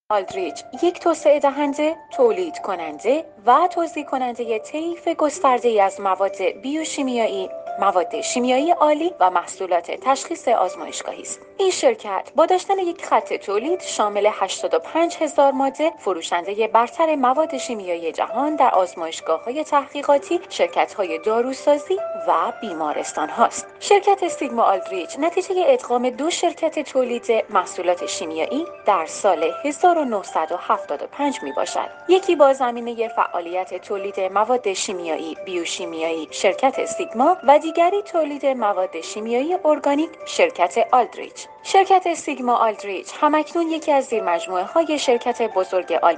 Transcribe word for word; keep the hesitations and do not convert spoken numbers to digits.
آلدریچ یک توسعه دهنده، تولید کننده و توزیع کننده طیف گسترده‌ای از مواد بیوشیمیایی، مواد شیمیایی عالی و محصولات تشخیص آزمایشگاهی است. این شرکت با داشتن یک خط تولید شامل هشتاد و پنج هزار ماده، فروشنده برتر مواد شیمیایی جهان در آزمایشگاه‌های تحقیقاتی، شرکت‌های داروسازی و بیمارستان هاست. شرکت سیگما آلدریچ نتیجه ادغام دو شرکت تولید محصولات شیمیایی در سال هزار و نهصد و هفتاد و پنج می باشد. یکی با زمینه فعالیت تولید مواد شیمیایی بیوشیمیایی شرکت سیگما و دیگری تولید مواد شیمیایی ارگانیک شرکت آلدریچ. شرکت سیگما آلدریچ همکنون یکی از زیرمجموعه های شرکت بزرگ آلمان